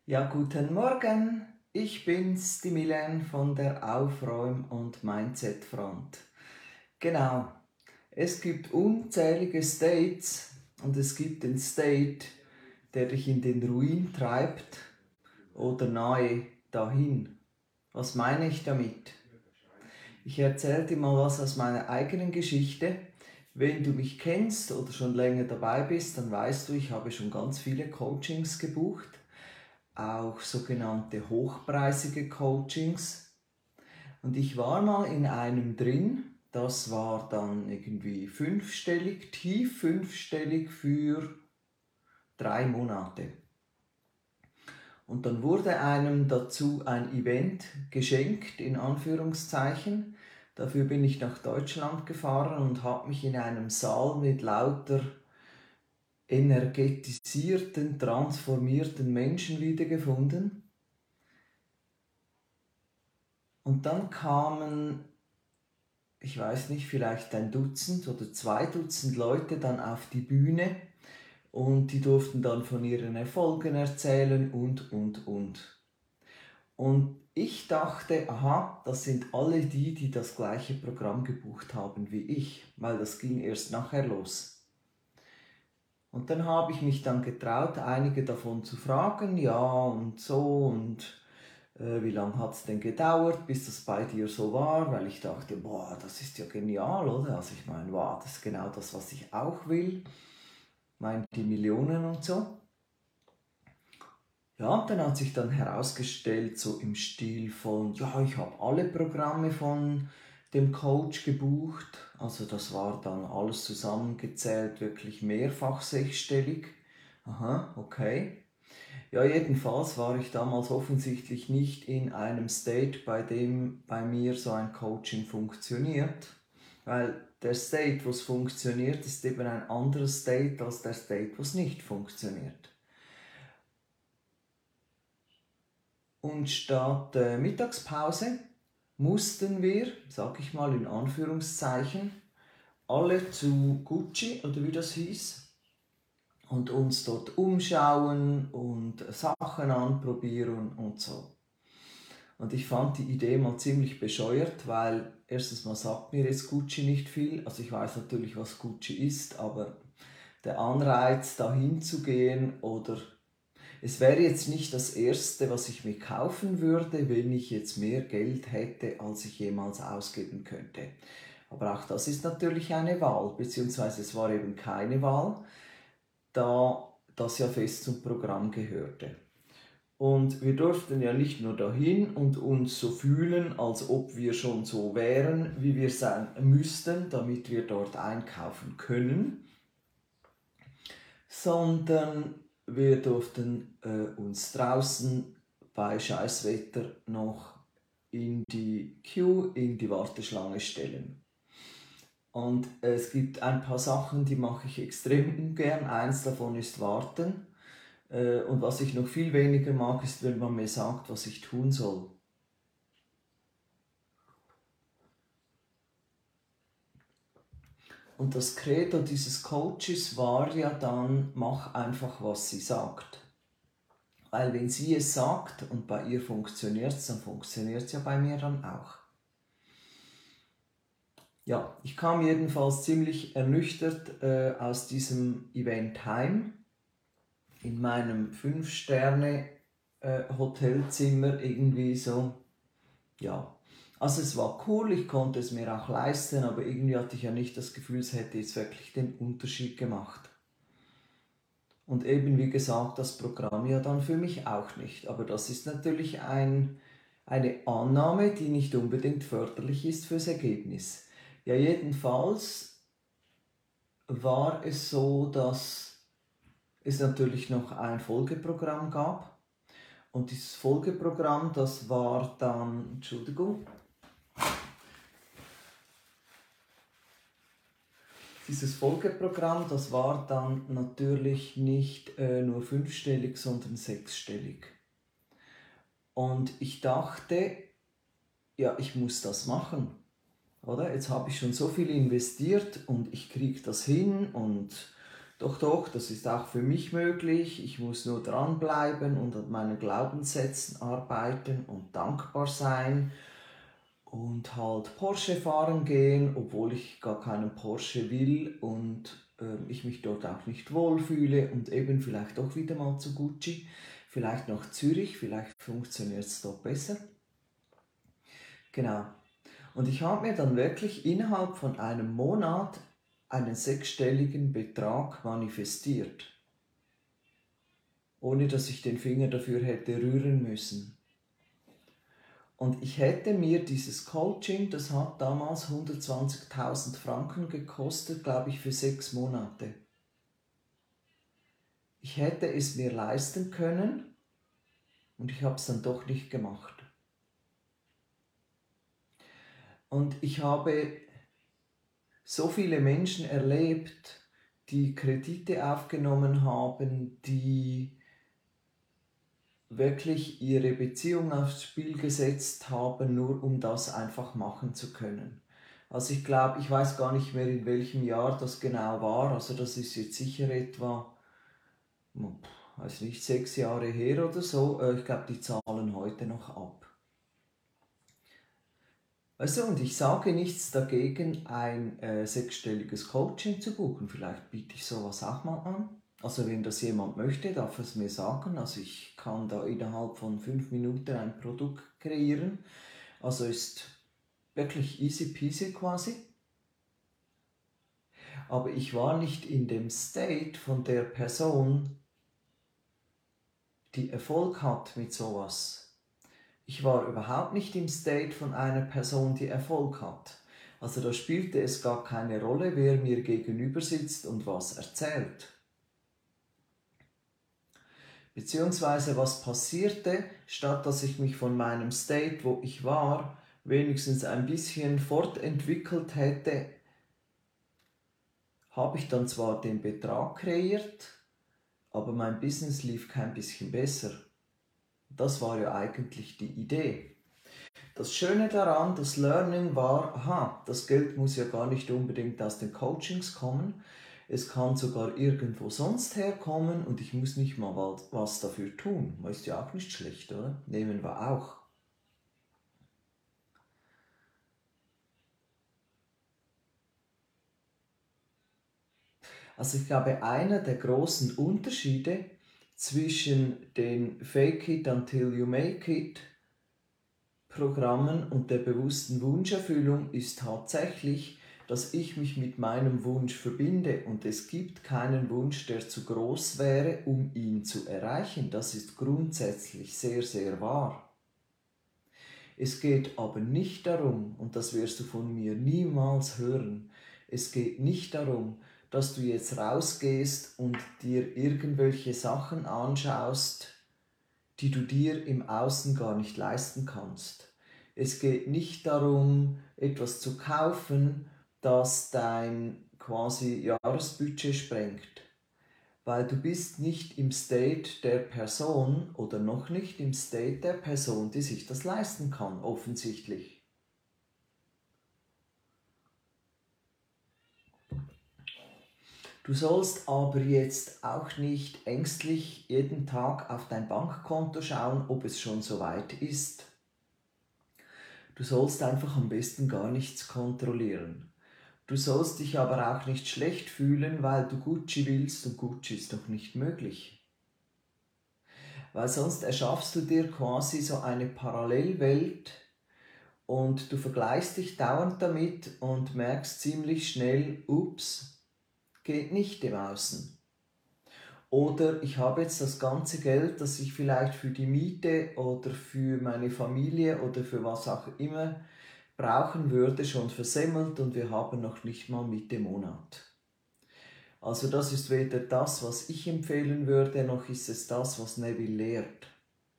Ja, guten Morgen. Ich bin's, die Milen von der Aufräum- und Mindset-Front. Genau. Es gibt unzählige States und es gibt den State, der dich in den Ruin treibt oder nahe dahin. Was meine ich damit? Ich erzähle dir mal was aus meiner eigenen Geschichte. Wenn du mich kennst oder schon länger dabei bist, dann weißt du, ich habe schon ganz viele Coachings gebucht, auch sogenannte hochpreisige Coachings. Und ich war mal in einem drin, das war dann irgendwie fünfstellig, tief fünfstellig für 3 Monate. Und dann wurde einem dazu ein Event geschenkt, in Anführungszeichen. Dafür bin ich nach Deutschland gefahren und habe mich in einem Saal mit lauter energetisierten, transformierten Menschen wiedergefunden. Und dann kamen, ich weiß nicht, vielleicht ein Dutzend oder 2 Dutzend Leute dann auf die Bühne und die durften dann von ihren Erfolgen erzählen und. Und ich dachte, aha, das sind alle die, die das gleiche Programm gebucht haben wie ich, weil das ging erst nachher los. Und dann habe ich mich dann getraut, einige davon zu fragen, ja und so und wie lange hat es denn gedauert, bis das bei dir so war, weil ich dachte, boah, das ist ja genial, oder? Also ich meine, wow, das ist genau das, was ich auch will, meint die Millionen und so. Ja, und dann hat sich dann herausgestellt, so im Stil von, ja, ich habe alle Programme von dem Coach gebucht. Also das war dann alles zusammengezählt, wirklich mehrfach sechsstellig. Aha, okay. Ja, jedenfalls war ich damals offensichtlich nicht in einem State, bei dem bei mir so ein Coaching funktioniert. Weil der State, wo es funktioniert, ist eben ein anderer State als der State, wo es nicht funktioniert. Und statt Mittagspause mussten wir, sag ich mal in Anführungszeichen, alle zu Gucci oder wie das hieß und uns dort umschauen und Sachen anprobieren und so. Und ich fand die Idee mal ziemlich bescheuert, weil erstens mal sagt mir jetzt Gucci nicht viel. Also ich weiß natürlich, was Gucci ist, aber der Anreiz, dahin zu gehen oder es wäre jetzt nicht das Erste, was ich mir kaufen würde, wenn ich jetzt mehr Geld hätte, als ich jemals ausgeben könnte. Aber auch das ist natürlich eine Wahl, beziehungsweise es war eben keine Wahl, da das ja fest zum Programm gehörte. Und wir durften ja nicht nur dahin und uns so fühlen, als ob wir schon so wären, wie wir sein müssten, damit wir dort einkaufen können, sondern wir durften uns draußen bei Scheißwetter noch in die Queue, in die Warteschlange stellen. Und es gibt ein paar Sachen, die mache ich extrem ungern. Eins davon ist warten. Und was ich noch viel weniger mag, ist, wenn man mir sagt, was ich tun soll. Und das Credo dieses Coaches war ja dann, mach einfach, was sie sagt. Weil wenn sie es sagt und bei ihr funktioniert es, dann funktioniert es ja bei mir dann auch. Ja, ich kam jedenfalls ziemlich ernüchtert aus diesem Event heim. In meinem 5-Sterne-Hotelzimmer irgendwie so. Ja, also es war cool, ich konnte es mir auch leisten, aber irgendwie hatte ich ja nicht das Gefühl, es hätte jetzt wirklich den Unterschied gemacht. Und eben wie gesagt, das Programm ja dann für mich auch nicht. Aber das ist natürlich eine Annahme, die nicht unbedingt förderlich ist fürs Ergebnis. Ja, jedenfalls war es so, dass es natürlich noch ein Folgeprogramm gab. Und dieses Folgeprogramm, das war dann, Entschuldigung, dieses Folgeprogramm, das war dann natürlich nicht nur fünfstellig, sondern sechsstellig. Und ich dachte, ja, ich muss das machen, oder? Jetzt habe ich schon so viel investiert und ich kriege das hin und Doch, doch, das ist auch für mich möglich. Ich muss nur dranbleiben und an meinen Glaubenssätzen arbeiten und dankbar sein und halt Porsche fahren gehen, obwohl ich gar keinen Porsche will und ich mich dort auch nicht wohlfühle und eben vielleicht doch wieder mal zu Gucci, vielleicht nach Zürich, vielleicht funktioniert es dort besser. Genau. Und ich habe mir dann wirklich innerhalb von einem Monat einen sechsstelligen Betrag manifestiert, ohne dass ich den Finger dafür hätte rühren müssen. Und ich hätte mir dieses Coaching, das hat damals 120.000 Franken gekostet, glaube ich, für 6 Monate. Ich hätte es mir leisten können und ich habe es dann doch nicht gemacht. Und ich habe so viele Menschen erlebt, die Kredite aufgenommen haben, die wirklich ihre Beziehung aufs Spiel gesetzt haben, nur um das einfach machen zu können. Also ich glaube, ich weiß gar nicht mehr, in welchem Jahr das genau war, also das ist jetzt sicher etwa, weiß nicht, 6 Jahre her oder so. Ich glaube, die zahlen heute noch ab. Also, und ich sage nichts dagegen, ein sechsstelliges Coaching zu buchen. Vielleicht biete ich sowas auch mal an. Also wenn das jemand möchte, darf er es mir sagen. Also ich kann da innerhalb von 5 Minuten ein Produkt kreieren. Also ist wirklich easy peasy quasi. Aber ich war nicht in dem State von der Person, die Erfolg hat mit sowas. Ich war überhaupt nicht im State von einer Person, die Erfolg hat. Also da spielte es gar keine Rolle, wer mir gegenüber sitzt und was erzählt. Beziehungsweise was passierte, statt dass ich mich von meinem State, wo ich war, wenigstens ein bisschen fortentwickelt hätte, habe ich dann zwar den Betrag kreiert, aber mein Business lief kein bisschen besser. Das war ja eigentlich die Idee. Das Schöne daran, das Learning war, aha, das Geld muss ja gar nicht unbedingt aus den Coachings kommen, es kann sogar irgendwo sonst herkommen und ich muss nicht mal was dafür tun. Ist ja auch nicht schlecht, oder? Nehmen wir auch. Also ich glaube, einer der großen Unterschiede zwischen den Fake it until you make it Programmen und der bewussten Wunscherfüllung ist tatsächlich, dass ich mich mit meinem Wunsch verbinde und es gibt keinen Wunsch, der zu groß wäre, um ihn zu erreichen. Das ist grundsätzlich sehr, sehr wahr. Es geht aber nicht darum, und das wirst du von mir niemals hören, es geht nicht darum, dass du jetzt rausgehst und dir irgendwelche Sachen anschaust, die du dir im Außen gar nicht leisten kannst. Es geht nicht darum, etwas zu kaufen, das dein quasi Jahresbudget sprengt, weil du bist nicht im State der Person oder noch nicht im State der Person, die sich das leisten kann, offensichtlich. Du sollst aber jetzt auch nicht ängstlich jeden Tag auf dein Bankkonto schauen, ob es schon so weit ist. Du sollst einfach am besten gar nichts kontrollieren. Du sollst dich aber auch nicht schlecht fühlen, weil du Gucci willst und Gucci ist doch nicht möglich. Weil sonst erschaffst du dir quasi so eine Parallelwelt und du vergleichst dich dauernd damit und merkst ziemlich schnell, ups, geht nicht im Außen. Oder ich habe jetzt das ganze Geld, das ich vielleicht für die Miete oder für meine Familie oder für was auch immer brauchen würde, schon versemmelt und wir haben noch nicht mal Mitte Monat. Also das ist weder das, was ich empfehlen würde, noch ist es das, was Neville lehrt.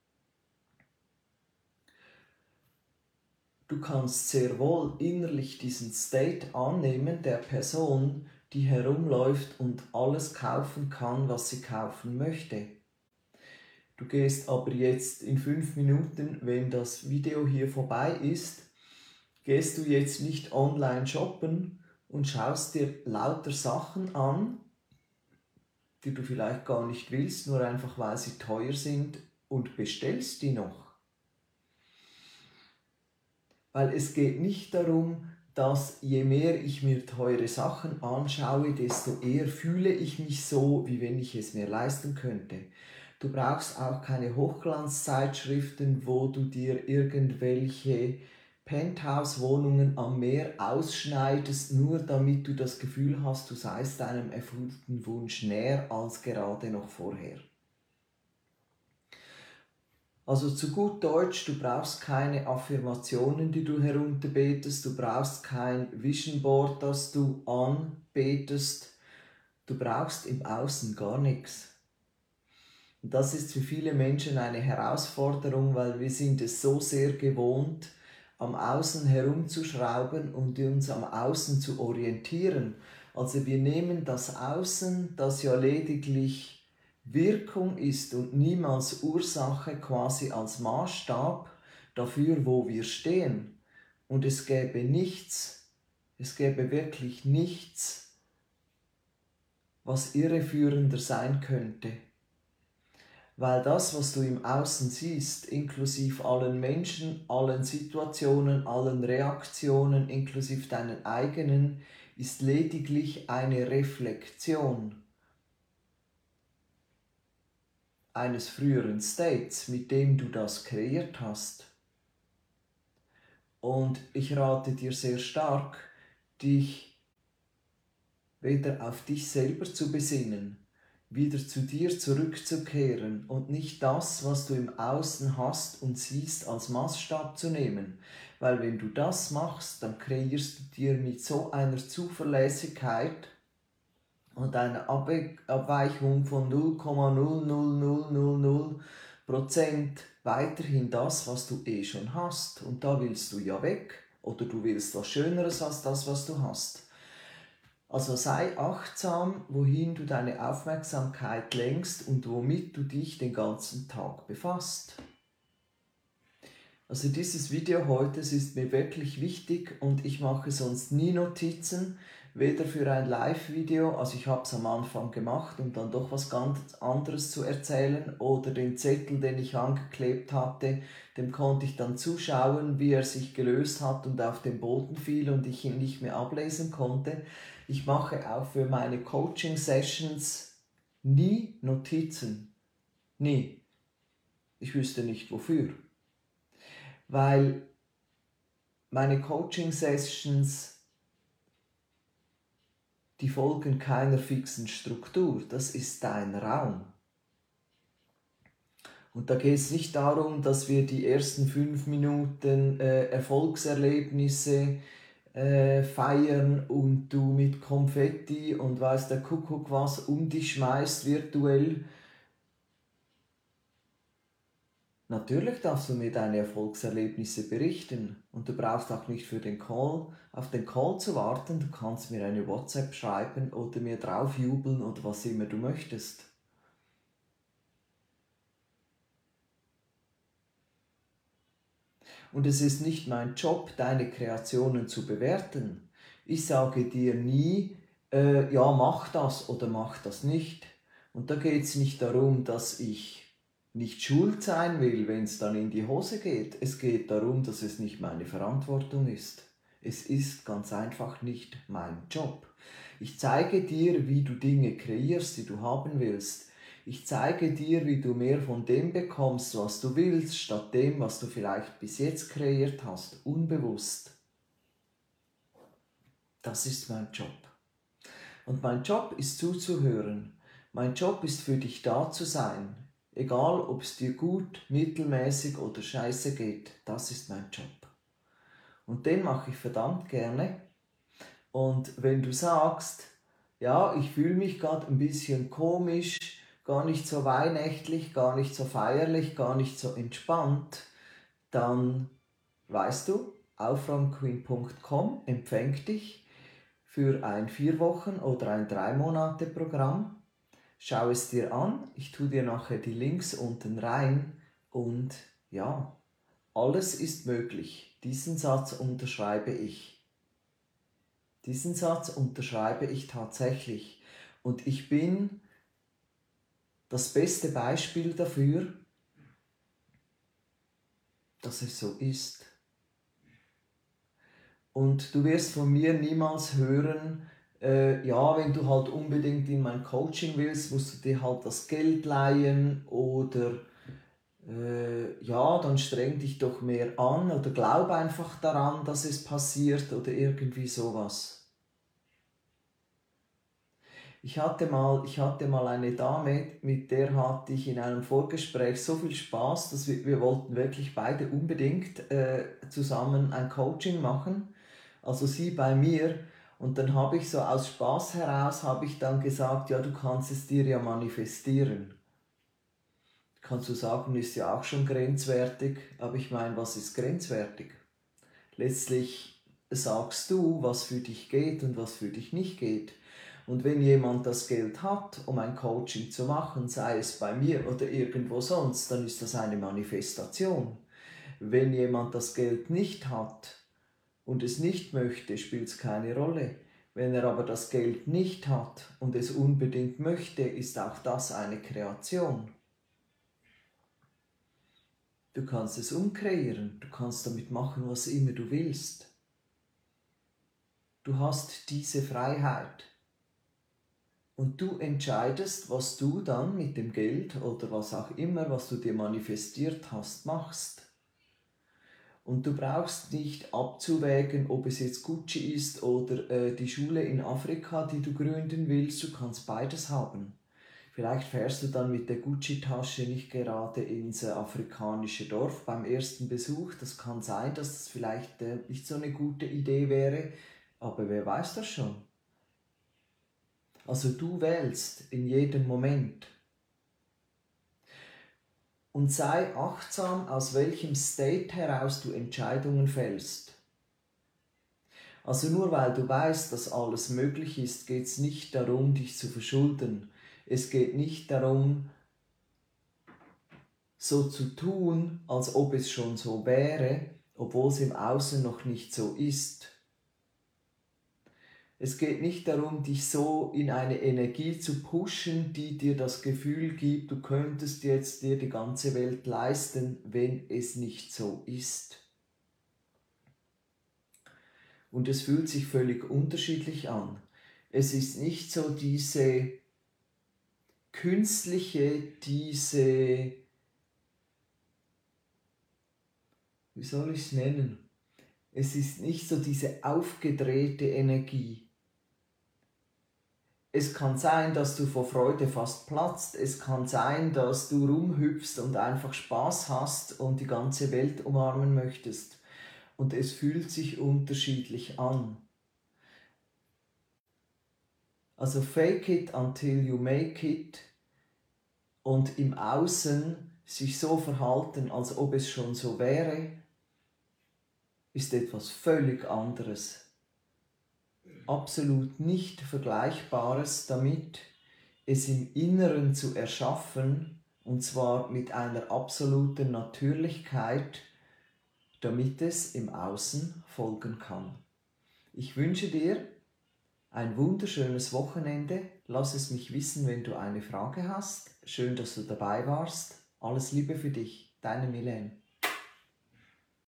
Du kannst sehr wohl innerlich diesen State annehmen der Person, die herumläuft und alles kaufen kann, was sie kaufen möchte. Du gehst aber jetzt in 5 Minuten, wenn das Video hier vorbei ist, gehst du jetzt nicht online shoppen und schaust dir lauter Sachen an, die du vielleicht gar nicht willst, nur einfach weil sie teuer sind, und bestellst die noch. Weil es geht nicht darum, dass je mehr ich mir teure Sachen anschaue, desto eher fühle ich mich so, wie wenn ich es mir leisten könnte. Du brauchst auch keine Hochglanzzeitschriften, wo du dir irgendwelche Penthouse-Wohnungen am Meer ausschneidest, nur damit du das Gefühl hast, du seist deinem erfüllten Wunsch näher als gerade noch vorher. Also zu gut Deutsch, du brauchst keine Affirmationen, die du herunterbetest, du brauchst kein Vision Board, das du anbetest, du brauchst im Außen gar nichts. Und das ist für viele Menschen eine Herausforderung, weil wir sind es so sehr gewohnt, am Außen herumzuschrauben und uns am Außen zu orientieren. Also wir nehmen das Außen, das ja lediglich Wirkung ist und niemals Ursache, quasi als Maßstab dafür, wo wir stehen. Und es gäbe wirklich nichts, was irreführender sein könnte. Weil das, was du im Außen siehst, inklusive allen Menschen, allen Situationen, allen Reaktionen, inklusive deinen eigenen, ist lediglich eine Reflexion eines früheren States, mit dem du das kreiert hast. Und ich rate dir sehr stark, dich wieder auf dich selber zu besinnen, wieder zu dir zurückzukehren und nicht das, was du im Außen hast und siehst, als Maßstab zu nehmen. Weil wenn du das machst, dann kreierst du dir mit so einer Zuverlässigkeit und einer Abweichung von 0,00000% weiterhin das, was du eh schon hast. Und da willst du ja weg oder du willst was Schöneres als das, was du hast. Also sei achtsam, wohin du deine Aufmerksamkeit lenkst und womit du dich den ganzen Tag befasst. Also dieses Video heute ist mir wirklich wichtig und ich mache sonst nie Notizen, weder für ein Live-Video, also ich habe es am Anfang gemacht, um dann doch was ganz anderes zu erzählen, oder den Zettel, den ich angeklebt hatte, dem konnte ich dann zuschauen, wie er sich gelöst hat und auf den Boden fiel und ich ihn nicht mehr ablesen konnte. Ich mache auch für meine Coaching-Sessions nie Notizen. Nie. Ich wüsste nicht wofür. Weil meine Coaching-Sessions, die folgen keiner fixen Struktur. Das ist dein Raum. Und da geht es nicht darum, dass wir die ersten 5 Minuten Erfolgserlebnisse feiern und du mit Konfetti und weiß der Kuckuck was um dich schmeißt virtuell. Natürlich darfst du mir deine Erfolgserlebnisse berichten und du brauchst auch nicht für den Call, auf den Call zu warten. Du kannst mir eine WhatsApp schreiben oder mir draufjubeln oder was immer du möchtest. Und es ist nicht mein Job, deine Kreationen zu bewerten. Ich sage dir nie, ja, mach das oder mach das nicht. Und da geht es nicht darum, dass ich nicht schuld sein will, wenn es dann in die Hose geht. Es geht darum, dass es nicht meine Verantwortung ist. Es ist ganz einfach nicht mein Job. Ich zeige dir, wie du Dinge kreierst, die du haben willst. Ich zeige dir, wie du mehr von dem bekommst, was du willst, statt dem, was du vielleicht bis jetzt kreiert hast, unbewusst. Das ist mein Job. Und mein Job ist zuzuhören. Mein Job ist für dich da zu sein. Egal, ob es dir gut, mittelmäßig oder scheiße geht, das ist mein Job. Und den mache ich verdammt gerne. Und wenn du sagst, ja, ich fühle mich gerade ein bisschen komisch, gar nicht so weihnachtlich, gar nicht so feierlich, gar nicht so entspannt, dann weißt du, aufräumqueen.com empfängt dich für ein 4 Wochen oder ein 3 Monate Programm. Schau es dir an, ich tue dir nachher die Links unten rein und ja, alles ist möglich. Diesen Satz unterschreibe ich. Diesen Satz unterschreibe ich tatsächlich. Und ich bin das beste Beispiel dafür, dass es so ist. Und du wirst von mir niemals hören, ja, wenn du halt unbedingt in mein Coaching willst, musst du dir halt das Geld leihen oder ja, dann streng dich doch mehr an oder glaub einfach daran, dass es passiert oder irgendwie sowas. Ich hatte mal eine Dame, mit der hatte ich in einem Vorgespräch so viel Spaß, dass wir wollten wirklich beide unbedingt zusammen ein Coaching machen. Also sie bei mir. Und dann habe ich so aus Spaß heraus, habe ich dann gesagt, ja, du kannst es dir ja manifestieren. Kannst du sagen, ist ja auch schon grenzwertig, aber ich meine, was ist grenzwertig? Letztlich sagst du, was für dich geht und was für dich nicht geht. Und wenn jemand das Geld hat, um ein Coaching zu machen, sei es bei mir oder irgendwo sonst, dann ist das eine Manifestation. Wenn jemand das Geld nicht hat und es nicht möchte, spielt es keine Rolle. Wenn er aber das Geld nicht hat und es unbedingt möchte, ist auch das eine Kreation. Du kannst es umkreieren, du kannst damit machen, was immer du willst. Du hast diese Freiheit. Und du entscheidest, was du dann mit dem Geld oder was auch immer, was du dir manifestiert hast, machst. Und du brauchst nicht abzuwägen, ob es jetzt Gucci ist oder die Schule in Afrika, die du gründen willst. Du kannst beides haben. Vielleicht fährst du dann mit der Gucci-Tasche nicht gerade ins afrikanische Dorf beim ersten Besuch. Das kann sein, dass das vielleicht nicht so eine gute Idee wäre, aber wer weiß das schon. Also du wählst in jedem Moment. Und sei achtsam, aus welchem State heraus du Entscheidungen fällst. Also nur weil du weißt, dass alles möglich ist, geht es nicht darum, dich zu verschulden. Es geht nicht darum, so zu tun, als ob es schon so wäre, obwohl es im Außen noch nicht so ist. Es geht nicht darum, dich so in eine Energie zu pushen, die dir das Gefühl gibt, du könntest jetzt dir die ganze Welt leisten, wenn es nicht so ist. Und es fühlt sich völlig unterschiedlich an. Es ist nicht so diese künstliche, wie soll ich es nennen? Es ist nicht so diese aufgedrehte Energie. Es kann sein, dass du vor Freude fast platzt. Es kann sein, dass du rumhüpfst und einfach Spaß hast und die ganze Welt umarmen möchtest. Und es fühlt sich unterschiedlich an. Also fake it until you make it und im Außen sich so verhalten, als ob es schon so wäre, ist etwas völlig anderes. Absolut nicht Vergleichbares damit, es im Inneren zu erschaffen, und zwar mit einer absoluten Natürlichkeit, damit es im Außen folgen kann. Ich wünsche dir ein wunderschönes Wochenende. Lass es mich wissen, wenn du eine Frage hast. Schön, dass du dabei warst. Alles Liebe für dich, deine Milene.